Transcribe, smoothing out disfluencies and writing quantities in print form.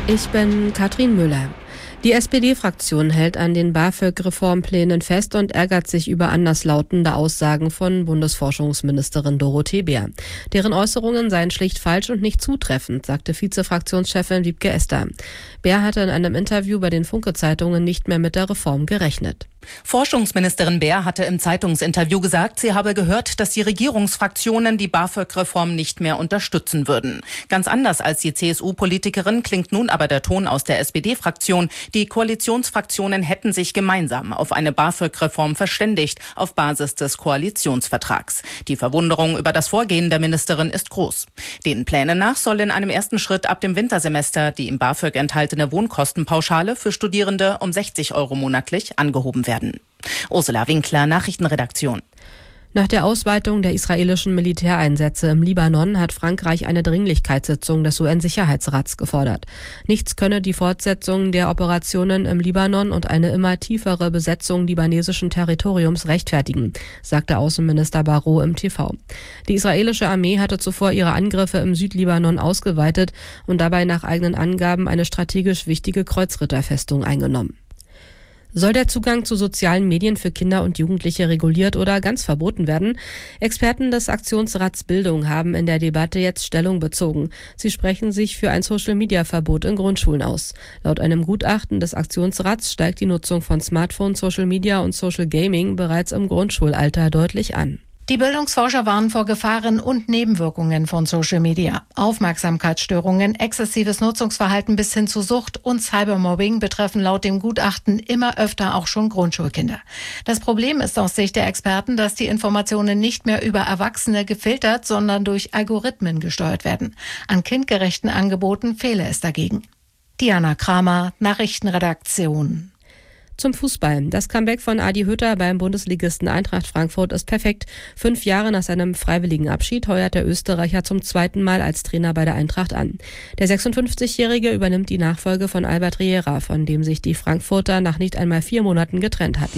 Ich bin Katrin Müller. Die SPD-Fraktion hält an den BAföG-Reformplänen fest und ärgert sich über anderslautende Aussagen von Bundesforschungsministerin Dorothee Bär. Deren Äußerungen seien schlicht falsch und nicht zutreffend, sagte Vize-Fraktionschefin Wiebke Ester. Bär hatte in einem Interview bei den Funke-Zeitungen nicht mehr mit der Reform gerechnet. Forschungsministerin Bär hatte im Zeitungsinterview gesagt, sie habe gehört, dass die Regierungsfraktionen die BAföG-Reform nicht mehr unterstützen würden. Ganz anders als die CSU-Politikerin klingt nun aber der Ton aus der SPD-Fraktion. Die Koalitionsfraktionen hätten sich gemeinsam auf eine BAföG-Reform verständigt, auf Basis des Koalitionsvertrags. Die Verwunderung über das Vorgehen der Ministerin ist groß. Den Plänen nach soll in einem ersten Schritt ab dem Wintersemester die im BAföG enthaltene Wohnkostenpauschale für Studierende um 60 € monatlich angehoben werden. Ursula Winkler, Nachrichtenredaktion. Nach der Ausweitung der israelischen Militäreinsätze im Libanon hat Frankreich eine Dringlichkeitssitzung des UN-Sicherheitsrats gefordert. Nichts könne die Fortsetzung der Operationen im Libanon und eine immer tiefere Besetzung libanesischen Territoriums rechtfertigen, sagte Außenminister Barrot im TV. Die israelische Armee hatte zuvor ihre Angriffe im Südlibanon ausgeweitet und dabei nach eigenen Angaben eine strategisch wichtige Kreuzritterfestung eingenommen. Soll der Zugang zu sozialen Medien für Kinder und Jugendliche reguliert oder ganz verboten werden? Experten des Aktionsrats Bildung haben in der Debatte jetzt Stellung bezogen. Sie sprechen sich für ein Social-Media-Verbot in Grundschulen aus. Laut einem Gutachten des Aktionsrats steigt die Nutzung von Smartphones, Social Media und Social Gaming bereits im Grundschulalter deutlich an. Die Bildungsforscher warnen vor Gefahren und Nebenwirkungen von Social Media. Aufmerksamkeitsstörungen, exzessives Nutzungsverhalten bis hin zu Sucht und Cybermobbing betreffen laut dem Gutachten immer öfter auch schon Grundschulkinder. Das Problem ist aus Sicht der Experten, dass die Informationen nicht mehr über Erwachsene gefiltert, sondern durch Algorithmen gesteuert werden. An kindgerechten Angeboten fehle es dagegen. Diana Kramer, Nachrichtenredaktion. Zum Fußball. Das Comeback von Adi Hütter beim Bundesligisten Eintracht Frankfurt ist perfekt. 5 Jahre nach seinem freiwilligen Abschied heuert der Österreicher zum 2. Mal als Trainer bei der Eintracht an. Der 56-Jährige übernimmt die Nachfolge von Albert Riera, von dem sich die Frankfurter nach nicht einmal 4 Monaten getrennt hatten.